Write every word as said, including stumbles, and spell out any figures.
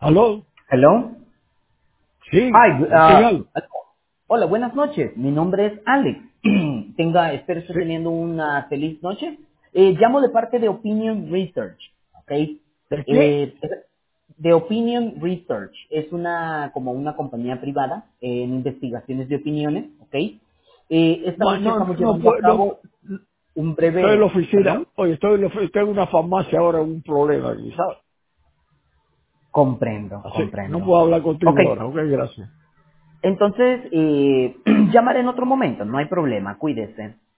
¿Aló? Hello. Sí, Hi. ¿con quién ah, hablo? hola, buenas noches. Mi nombre es Alex. Tenga, espero esté Sí. teniendo una feliz noche. Eh, llamo de parte de Opinion Research, ¿ok? ¿De qué? Eh, de Opinion Research es una como una compañía privada en investigaciones de opiniones, ¿ok? Eh, esta No, noche no, estamos no, llevando a puedo, no, cabo un estoy en la breve, oficina. perdón, Oye, estoy en la oficina, tengo una farmacia ahora, un problema aquí, ¿sabes? comprendo, Así, no comprendo. puedo hablar Ok, contigo ahora, ok, gracias. entonces eh, llamaré en otro momento, no hay problema, cuídese.